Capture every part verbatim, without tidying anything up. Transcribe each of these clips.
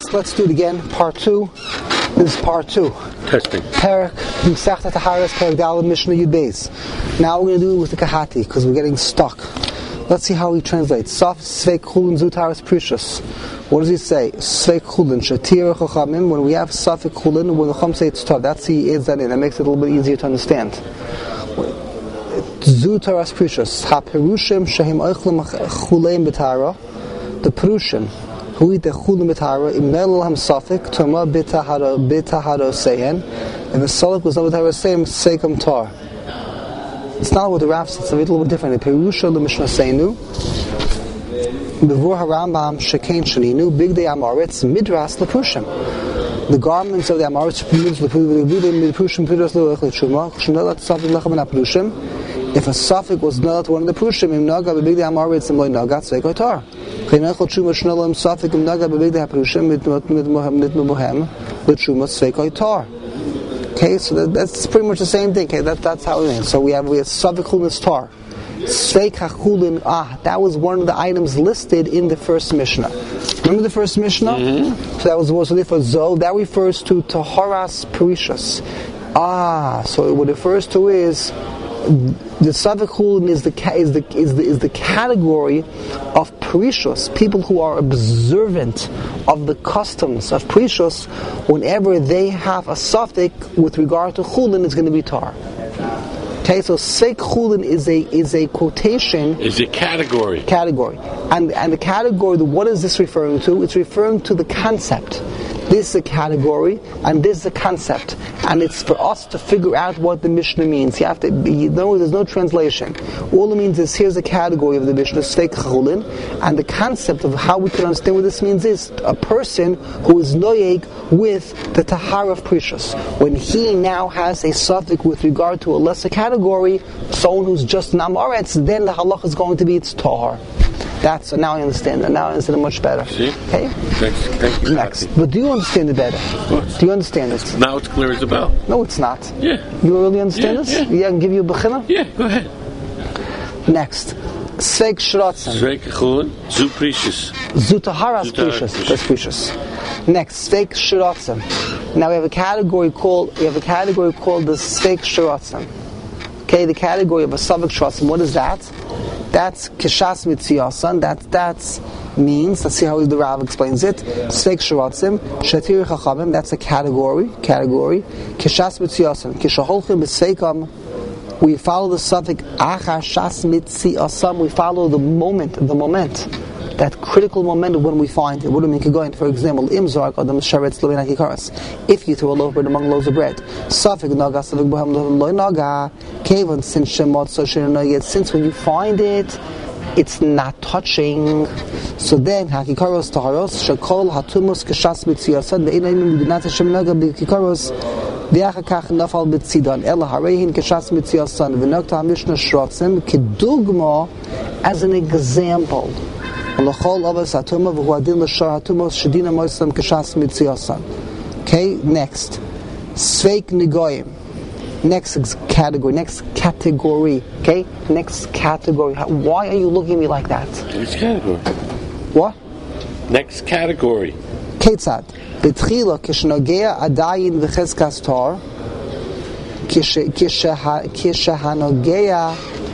let's let's do it again. Part two. This is part two. Testing. Perak Masechta Taharas Perak Daled Mishnah Yud Beis. Now we're going to do it with the Kahati because we're getting stuck. Let's see how he translates. Saf Sveik Chulin Zutaras Precious. What does he say? Sveik Chulin Shatir Chachamim. When we have Safik Chulin, when the Chum say it's tough, that's he adds that in. That makes it a little bit easier to understand. Zutaras Precious. Ha Perushim Shahim Oichlem Chuleim Betara. The Perushim who eat the Chuleim Betara Imnel Ham Safik Toma Betahara Betahara Sehen. And the Salik was over there saying Seikam Tar. It's not what the Rav says, it's a little bit different. The Perusha the Mishnah Seinu Bevor HaRambam Shekain Shaninu Big Day Amoritz Midras Leprushim. The garments of the Amoritz Leprushim Midras Leprushim Shnelat Safik Lechem and Aprushim. If a Safik was not one of the Prushim, Im Naga Big Day Amoritz and Loy Nagat Sveik Tar. Chenechol Shuma Shnelam Safik Im Naga Big Day Aprushim Mid Mohem Nid Mohem L'Shuma Sveik Tar. Okay, so that, that's pretty much the same thing. Okay, that, that's how it is. So we have we have Savik Chulin Tar, Sveik HaChulin. Ah, that was one of the items listed in the first Mishnah. Remember the first Mishnah? Mm-hmm. So that was also there for Zo. That refers to Taharas Perishus. Ah, so what it refers to is the Savik Chulin is the is the is the is the category of Perishus, people who are observant of the customs of Perishus. Whenever they have a suffix with regard to Chulin, it's going to be tar. Okay, so Sveik Chulin is a is a quotation. Is a category. Category, and and the category. What is this referring to? It's referring to the concept. This is a category, and this is a concept, and it's for us to figure out what the Mishnah means. You have to, you know, there's no translation. All it means is here's a category of the Mishnah, Sveik Chulin, and the concept of how we can understand what this means is a person who is noyeg with the tahar of precious. When he now has a suffix with regard to a lesser category, someone who's just namoretz, then the halach is going to be its tahar. That's so now I understand that. Now I understand it much better. See? Okay? Thanks, thank you. Next. But do you understand it better? What? Do you understand it? Now it's clear as a bell. No, it's not. Yeah. You really understand yeah, this? Yeah. Yeah, I can give you a bechina? Yeah, go ahead. Next. Sveik Shrotzen. Sveik Chulin, Zu Precious. Zu Taharas Precious. That's precious. Next, Sveik Shrotzen. Now we have a category called we have a category called the Sveik Shrotzen. Okay, the category of a Savik Shrotzen. What is that? That's Kishas Mitziyasan. That that's means. Let's see how the Rav explains it. Sveik Shrotzim, Shatir Chachamim. That's a category. Category. Kishas Mitziyasan. Kishaholchim B'Seikam. We follow the suffix Achar Shas Mitziyasan. We follow the moment, the moment, that critical moment when we find it. What do we mean? Going, for example, Imzark or the Mesharetz Lovina Kikaras. If you throw a loaf of bread among loaves of bread, Suffix Naga, Suffix Bohem Loy Naga, Kavan since Shemot so Shiranoyet. Since when you find it, it's not touching. So then, Hakikaros Taharos, Shakol Hatumus Kashas Mitziyasan, the Inayim Binat Hashem Naga Bikikaros, Viachakach Nafal Bitzidan, Ella Harehin Kashas Mitziyasan, Vinokta Mishnah Shrotzim, Kedugma, as an example. Okay, next Sveik Nigoyim. Next category, next category. Okay, next category. Why are you looking at me like that? Next category. What? Next category. Ketzad. Betchila kishnogea adayin v'cheskas tar. Kishahanogea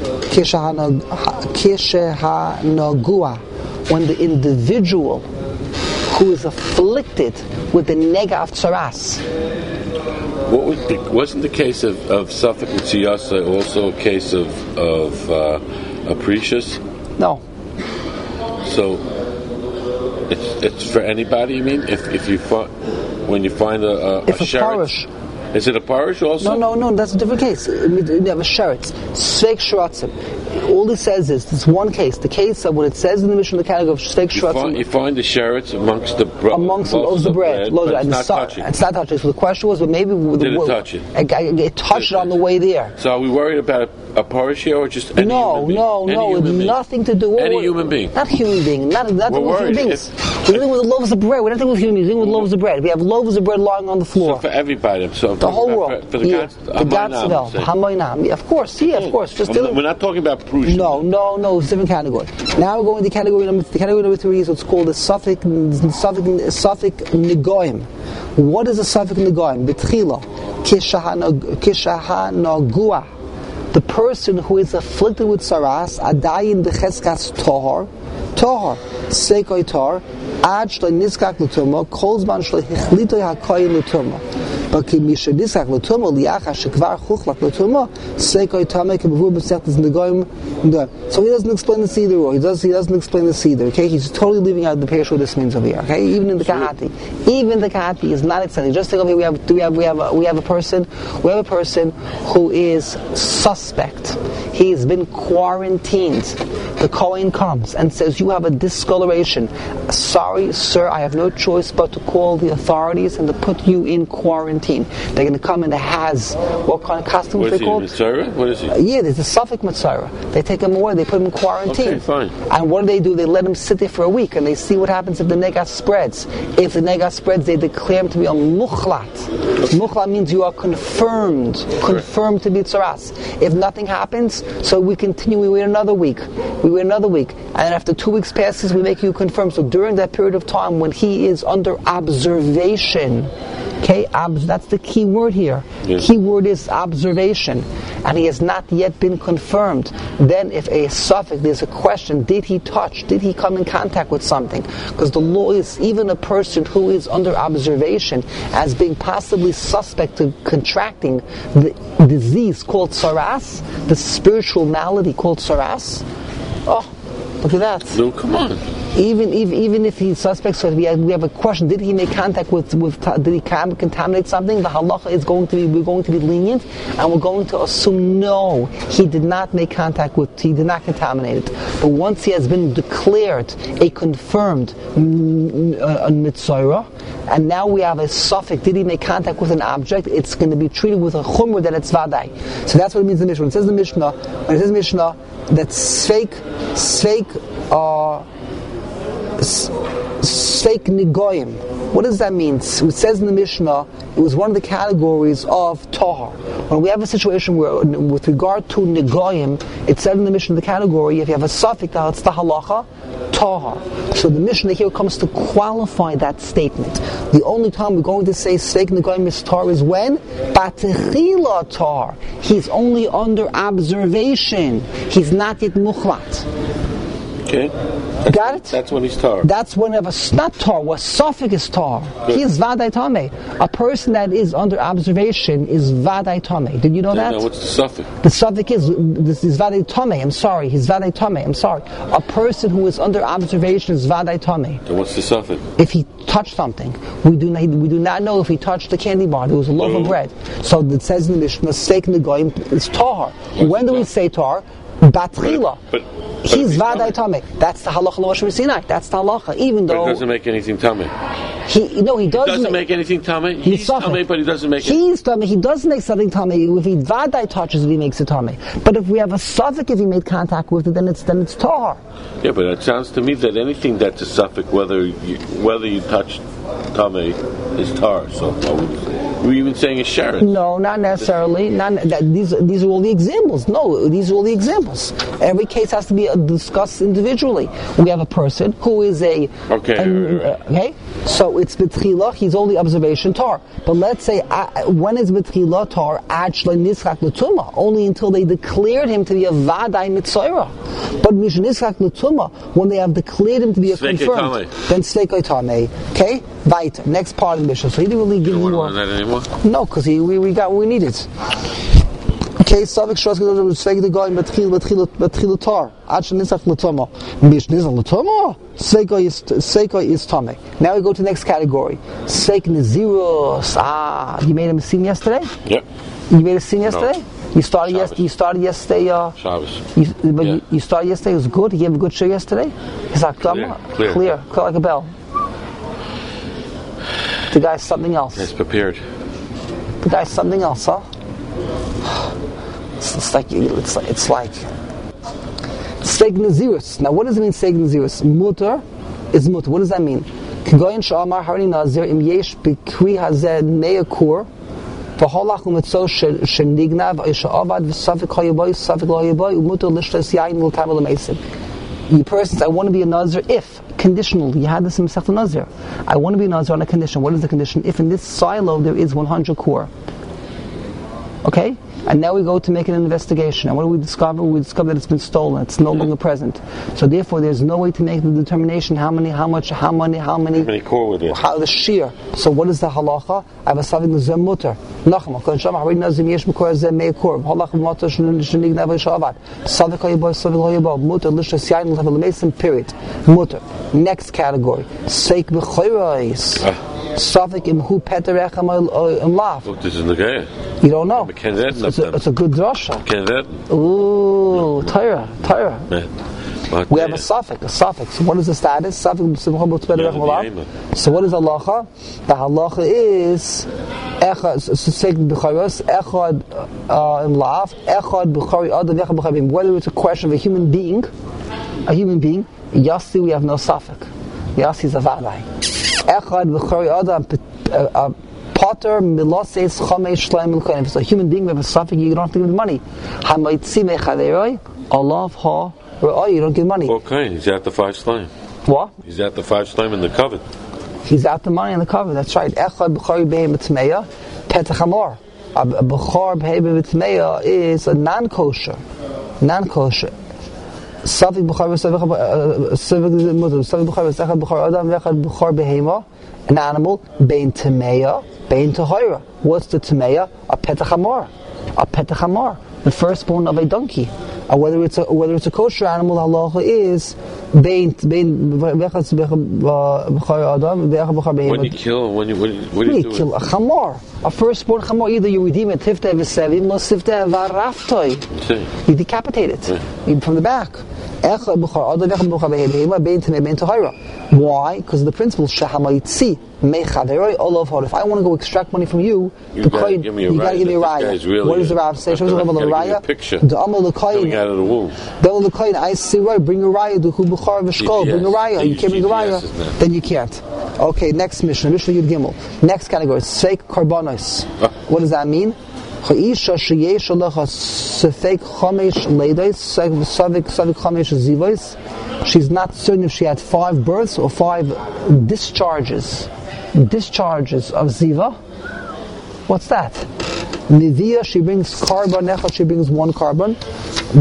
kishahanogua. When the individual who is afflicted with the nega of tsaras. What was the, wasn't the case of, of Safik Mitziyasa also a case of of uh, Aprecious? No. So it's it's for anybody. You mean if if you find when you find a, a, if a, a parish. Is it a parish also? No, no, no. That's a different case. You have a sheretz. Sveik Shrotzim. All it says is this one case. The case of when it says in the Mishnah, the category of Sveik Shrotzim. You find the sheretz amongst the bro- amongst the loaves of bread. bread Loaves it's not so, touching. It's not touching. So the question was, well, maybe did the, it well, touch it? It, it, it touched it on the way there. So are we worried about a, a parish here or just any no, human being? No, any no, no. Nothing to do with any human being. Not human being. Not nothing We're with human beings. We're dealing with loaves of bread. We're not dealing with human beings. We're dealing with loaves of bread. We have loaves of bread lying on the floor. So for everybody. So The whole world. For, for the yeah. gods, the gods of El. Hamoinam. Of course, yeah, of course. Just we're not talking about Prushim. No, no, no, it's a different category. Now we're going to category number the category number three is what's called the Suffolk Suffolk Suffolk Negoim. What is a Suffolk Negoim? Betchila. Kishahanagua. The person who is afflicted with saras, adayin becheskas tohar, tohar, sekoi tar, ad shloi niskak l'tumah, kol zman shloi hichlitoi hakoyin l'tumah. But ki misha niskak l'tumah, liacha shekvar chuchlak l'tumah, sekoi tameh kebavur b'sechtes negoim. So he doesn't explain the Seder, or he, does, he doesn't explain the Seder, okay? He's totally leaving out the parish what this means over here, okay? Even in the Kahati. Even the Kahati is not extended. Just think over here, we have, we have, we have, a, we have a person, we have a person who is suspect. He's been quarantined. The Kohen comes and says, you have a discoloration. Sorry, sir, I have no choice but to call the authorities and to put you in quarantine. They're going to come in a has, what kind of costume what is they called? Mitzvah? What is he? Uh, yeah, there's a Suffolk Mitzvah. They take him away, they put him in quarantine. Okay, fine. And what do they do? They let him sit there for a week and they see what happens if the negas spreads. If the negas spreads, they declare him to be a mukhlat. Mukhlat means you are confirmed, confirmed to be tzaras. If nothing happens, so we continue, we wait another week. We wait another week. And then after two weeks passes, we make you confirm. So during that period of time when he is under observation, okay, ob- that's the key word here. Yes. Key word is observation. And he has not yet been confirmed. Then if a suffix, there's a question, did he touch? Did he come in contact with something? Because the law is even a person who is under observation as being possibly suspect of contracting the disease called saras, the spiritual malady called saras. Oh, look at that. No, come on. Even, even even if he's suspect, so we have, we have a question: did he make contact with with? Did he contaminate something? The halacha is going to be we're going to be lenient, and we're going to assume no, he did not make contact with. He did not contaminate it. But once he has been declared a confirmed mitzvah, and now we have a suffix: did he make contact with an object? It's going to be treated with a chumrah that it's vadai. So that's what it means in the Mishnah. When it says the Mishnah, when it says Mishnah that sveik sveik. Uh, Sveik Negoim. What does that mean? It says in the Mishnah, it was one of the categories of Tahar. When we have a situation where, with regard to Negoim, it said in the Mishnah, the category, if you have a suffix, it's the halacha, Tahar. So the Mishnah here comes to qualify that statement. The only time we're going to say Sveik Negoim is Tahar is when? Batechila Tahar. He's only under observation. He's not yet mukhlat. Okay. Got it? That's when he's tar. That's whenever not tar, what suffix is tar. Good. He is vadai tame. A person that is under observation is vadai tame. Did you know that? No, what's the suffix? The suffix is this is vadai tame. I'm sorry, he's vadai tame. I'm sorry. A person who is under observation is vadai tame. Then what's the suffix? If he touched something, we do not, we do not know if he touched the candy bar. There was a loaf no. of bread. So it says in the Mishnah, steak negoim is tar. When do we say tar? Batchila. But, but he's vadai tameh. That's the halacha Moshe Sinai. That's the halacha. Even though but it doesn't make anything tameh. He no, he doesn't. He doesn't make, make anything tameh. He's, he's tameh, but he doesn't make. He's tameh. He does make something tameh. If he vadai touches it, he makes it tameh. But if we have a suffix, if he made contact with it, then it's then it's tar. Yeah, but it sounds to me that anything that's a suffix, whether you, whether you touch tameh, is tar. So we're even saying a sharon. No, not necessarily. Not that, these these are all the examples. No, these are all the examples. Every case has to be discussed individually. We have a person who is a okay. An, right, right. Uh, okay, so it's betchila. He's only observation tar. But let's say uh, when is betchila tar? Actually, nischak l'tuma. Only until they declared him to be a vadai mitzayra. But mish nischak l'tuma, when they have declared him to be a Sveikei confirmed, tameh. then sveikei tameh. Okay, right. Next part of the mission. So he didn't really give you. you. Want to learn that anymore? No, because we we got what we needed. Okay, Savik Shras Gedol Sveik the guy Batchil Batchil Batchil Tar. Actually, Nitzach Latoma. Mish Nitzach Latoma. Sveika is Sveika is Tame. Now we go to the next category. Sveik Nazirus. Ah, you made a scene yesterday. Yep. You made a scene yesterday. No. You started yesterday. You started yesterday. Uh, Shabbos. You, but yeah. you, you started yesterday. It was good. You gave a good show yesterday. It's like clear, clear, clear, clear like a bell. The guy's something else. It's prepared. The guy's something else, huh? It's, it's like it's like it's like Steak Nazirus. Now, what does it mean? Steak Nazirus. Mutter is mutter. What does that mean? Kigoyin sha'amar harini nazir im yesh b'kri hazeh neyakur V'holach u'metzo shenignav isha avad v'safik hayaboy safik lo hayaboy u'muter lishtas yayin l'tamel l'meisim. You persons, I want to be a Nazir if, conditional, you had this in Masechta Nazir. I want to be a Nazir on a condition. What is the condition? If in this silo there is one hundred core. Okay? And now we go to make an investigation. And what do we discover? We discover that it's been stolen. It's no longer present. So therefore, there's no way to make the determination how many, how much, how many, how many. How many core were there? How the shear. So what is the halacha? I have a saving the zem mutter. Nachma. Kon shama harid nazim yesh b'kor zem mei kor. Halach mutter shenig never shavat. Savik hayaboy savik hayaboy mutter lishas yayin level mesim. Period. Mutter. Next category. Seik b'choyros. Safik imhu peterecham im lav. Look, this is the guy. You don't know. It's a, it's, a, it's a good drasha. Ooh, Torah, Torah. We have a suffix, a suffix. So what is the status? Suffix. So what is halacha? The halacha is echad echad im lav, echad b'chari adam, echad b'chavim. Whether it's a question of a human being, a human being, Yassi, we have no suffix. Yassi is a vaday. Echad b'chari adam. Potter miloses chamesh shleim l'kohen. If it's a human being, we have a suffix, you don't have to give him money. Hamaitzi mechaderoi, alav ha ra'oi, you don't give money. Okay, he's at the five slime. What? He's at the five slime in the cover. He's at the money in the cover, that's right. Echad b'chari behem b'tmeya, petach hamor. A b'char behem b'tmeya is a non-kosher. Non-kosher. Suffix b'chari, suffix b'chari, echad b'chari adam, echad b'char behema. An animal, bein temeya, bein tehoira. What's the temeya? A petach hamor. A petach hamor. The firstborn of a donkey. Or whether it's a whether it's a kosher animal, halacha is bein bein v'echad b'char adam v'echad b'char behema. When you kill, when you when you, when you, you kill a chamor, a firstborn chamor, either you redeem it tifteh v'sevim, lo sifteh v'araftoi. You decapitate it yeah. From the back. Why? Because the principle shahamayitzi mechaderoi olav hod. If I want to go extract money from you, you the gotta coin, give me a you got to give me a raya. Really what does the Rav say? Shows the raya. Picture. The amal the coin. Coming out of the womb. The coin. I see right. Bring a raya. The hu b'char v'shkol. Bring a raya. You can't bring a raya. Then you can't. Okay. Next mission. Mishnah Yud Gimel. Next category. Seik karbanos. What does that mean? She's not certain if she had five births or five discharges. Discharges of ziva. What's that? Nivia, she brings carbon. Nechad, she brings one carbon. And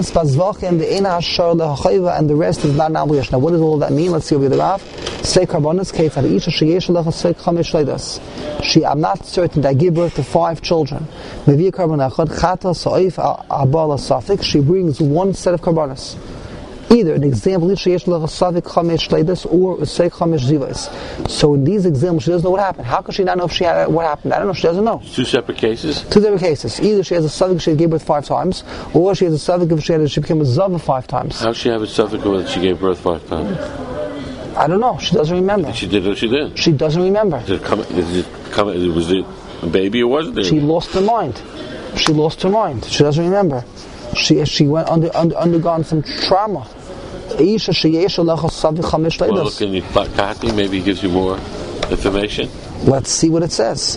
the rest is not nabliyash. Now, what does all that mean? Let's see over the graph. Say carbonas keifad isha sheyesh lecha say chamesh leidas. She, I'm not certain that I give birth to five children. Nivia carbon echad chata sa'if abala safik. She brings one set of carbonas. Either an example is sheyesh lecha safik chamesh leidas or say chamesh zivas. So in these examples, she doesn't know what happened. How could she not know if she had what happened? I don't know. She doesn't know. Two separate cases. Two separate cases. Either she has a suffix she gave birth five times, or she has a suffix if she had she became a zava five times. How does she have a suffix when she gave birth five times? I don't know. She doesn't remember. She did or she didn't. She doesn't remember. Did it come? Did it come? Was it a baby or wasn't it? She lost her mind. She lost her mind. She doesn't remember. She she went under, under undergone some trauma. Well, look, in the Kati, maybe he gives you more information. Let's see what it says.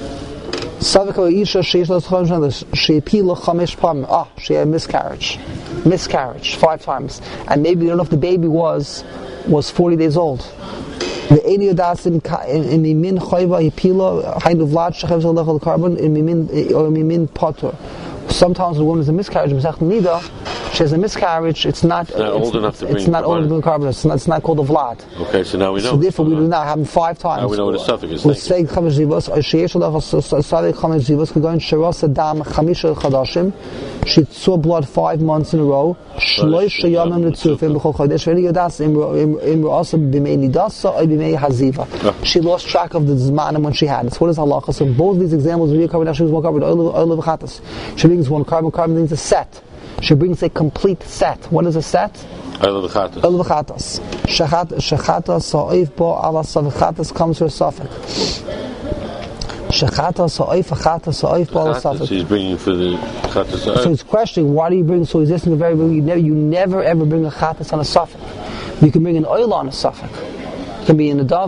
Ah, she had miscarriage. Miscarriage, five times. And maybe you don't know if the baby was was forty days old. The Eniodas in the min chayva hipila kind of vlad shechev carbon in mimin or mimin potter. Sometimes the woman has a miscarriage. She has a miscarriage. It's not, it's not it's, old enough to bring. It's not old enough to bring carbon. It's not, it's not called a vlad. Okay, so now we know. So therefore, we do not have them five times. Now we know what a suffix is. We say chamesh zivos. Sheyesh olach savik chamesh zivos. We go in sheros adam chamisha chadashim. She saw blood five months in a row. Shloish sheyamim netzufim b'chol chodesh. V'eni yodas im also b'mei nidasa or b'mei haziva. She lost track of the zmanim when she had it. So what is halacha? So both these examples, we carbon. She was one carbon. Oil of chatas. She brings one carbon. Carbon means a set. She brings a complete set. What is a set? Oil of chatas. Oil of chatas. Shechatas sa'if bo ala savichatas comes her suffix. Shechatas sa'if chatas sa'if bo ala suffix. She's bringing for the chatas. So it's questioning, why do you bring, so he's asking a very, you never, you never ever bring a chatas on a suffix. You can bring an oil on a suffix. It can be in a dava.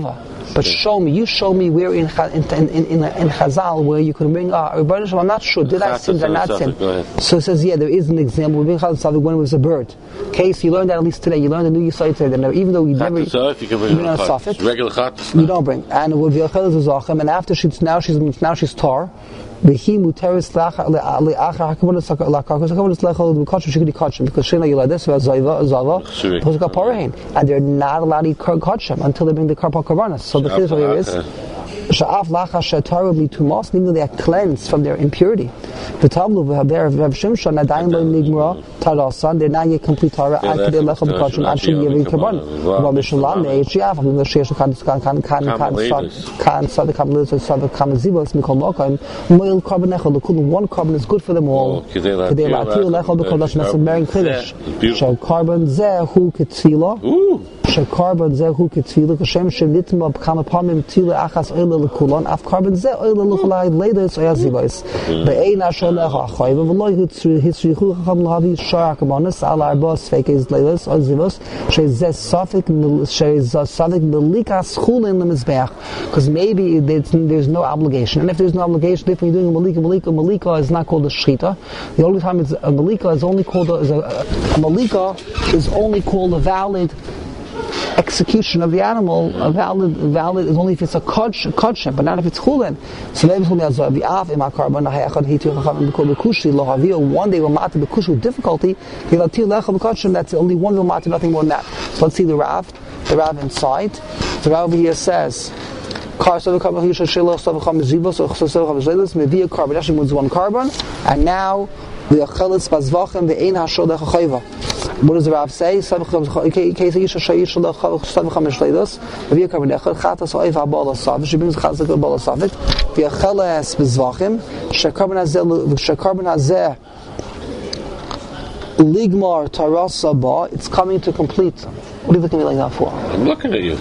But show me, you show me where in in in in, in, in Chazal where you can bring. Uh, I'm not sure. Did I sin? Did I not sin? So it says, yeah, there is an example. We bring Chazal when it was a bird. Okay, so you learned that at least today. You learned a new Yisrael today. That even though you never, you can bring a suffix. Regular chat. You don't bring. And with Yochel is Zachem, and after she's now she's now she's tar. Vehi muteris leachar leachar hakavanus leachar hakavanus lechol b'kachim she could be kachim because she know you like this about zayva zava because got parahin and they're not allowed to eat kachim until they bring the karpa karbanas. So the thing is what it is. Sha'af lacha she'taru b'tumas, meaning they are cleansed from their impurity. The tablu v'haber Rav Shimshon nadayin lo nigmara tarasan, they're not yet complete tara. I could lechol b'kachim ad she'yevin karbanas. Well, Mishalam ne'echiaf having the she'esh kan kan kan kan kan kan sad kan liz sad kan zivos mikol mokam moil carbon echol lekul one carbon is good for them all. Kedei latil lechol b'kodash nasad merin kridish. Shal carbon zeh hu ketzila. Shal carbon zeh hu ketzila. Kashem shenitma b'kam apamim tila achas oil. Kulon af carbon ze oil luchalai later so yazivos be'ein ashalecha chayv v'lo hitzri hitzrichu chacham lahavi shar akamonis al arba sfekes leilos azivos shezes safik shezes safik melikas chulin lemizbeach because maybe there's no obligation, and if there's no obligation, if you're doing a malika malika malika is not called a shchita. The only time it's a malika is only called a, is a, a malika is only called a valid execution of the animal. A valid, valid is only if it's a kodshim, but not if it's chulin. So maybe one day we'll mati b'kush with difficulty. That's only one will mati, nothing more than that. So let's see the Rav, the Rav inside. The Rav over here says. Maybe a carbon actually moves one carbon, and now the achelis bazvachim the ein hashodech chayva. What does the Rav say? She brings chatzak to bala safik. The achelis bazvachim shekarbon hazeh shekarbon hazeh ligmar tarasa ba. It's coming to complete. What are you looking at me like that for? I'm looking at you.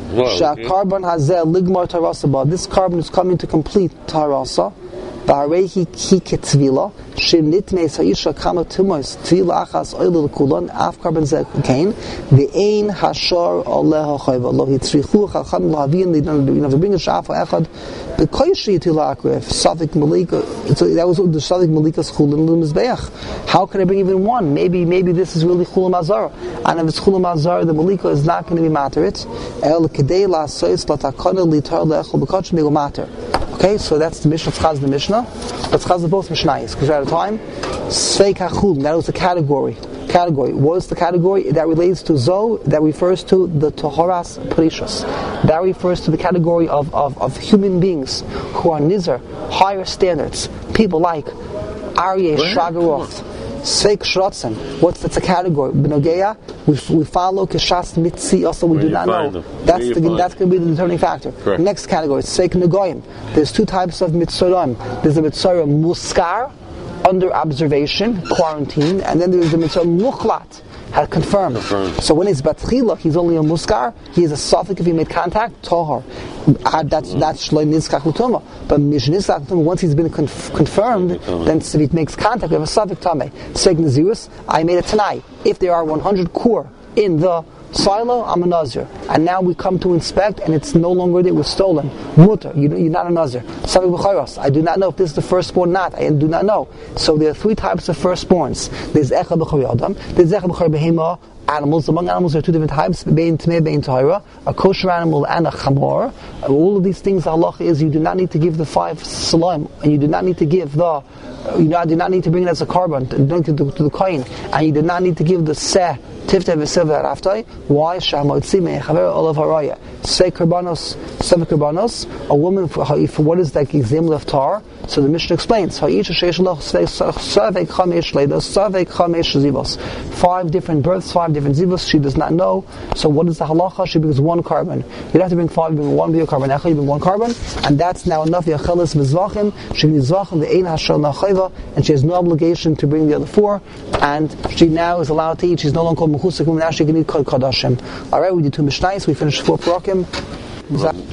Carbon hazeh ligmar tarasa ba. This carbon is coming to complete tarasa. Ba'arehi ki ketvila shenitmes ha'isha kama tumos tvila achas oil l'kulon af carbon zeh kain ve'ein hashar aleh ha'chayva lo hitzrichu chacham l'havin. You have to bring a shaf echad b'koyshi tila akref safik malika. That was the safik malika's chulin l'mizbeach. How can I bring even one? Maybe maybe this is really chulam azar, and if it's chulam azar, the malika is not going to be materit. El kedei la'sois latakana litar le'echol b'kachim will matter. Okay, so that's the Mishnah. Chaz the Mishnah. Let's chaz the both Mishnayos because we're out of time. Sveik hachul. That was the category. Category. What is the category that relates to zo? That refers to the tohoras precious. That refers to the category of, of, of human beings who are nizar, higher standards. People like Aryeh Shagaroth. Sveik Shrotzen. What's that's a category? B'nogeya, we we follow Keshas Mitzi. Also, we Where do not know. Them? That's the, that's going to be the determining factor. Correct. Next category, Sveik Negoyim. There's two types of Mitzorim. There's a Mitzora Muskar, under observation, quarantine, and then there's the Mitzora Mukhlat, had confirmed. confirmed. So when it's Batchila, he's only a Muskar. He is a suffix if he made contact. Tohar. Uh, that's mm-hmm. that's Shloi Nizkach L'Tuma. But Mishnizkach L'Tuma, once he's been conf- confirmed, mm-hmm. then if he makes contact, we have a suffix Tameh. Seg Nazirus, I made it tonight. If there are one hundred kur in the silo, I'm a Nazir. And now we come to inspect, and it's no longer there, it was stolen. Mutter, you, you're not a Nazir. Savik B'chayros, I do not know if this is the firstborn or not. I do not know. So there are three types of firstborns. There's Echa B'chayr Adam, there's Echa B'chayr Behema. Animals, among animals there are two different types, bein Tmei, bein Tahira, a kosher animal and a chamor. All of these things, halacha is you do not need to give the five salam, and you do not need to give the, you do not need to bring it as a carbon, to, to, to, to the coin, and you do not need to give the seh, tifteh v'silva raftai. Why? Shamotzi me'chaver olav haraya. Say karbanos, seven karbanos, a woman, for, for what is that example of tar? So the Mishnah explains, five different births, five different zivos, she does not know. So what is the halacha? She brings one carbon. You don't have to bring five, you bring one bio carbon, you bring one carbon, and that's now enough. She brings zvachim, the ein hashal nachayva, and she has no obligation to bring the other four, and she now is allowed to eat. She's no longer called mechusak, now she can eat kol kadashim. Alright, we did two mishnayos, we finished four parakim.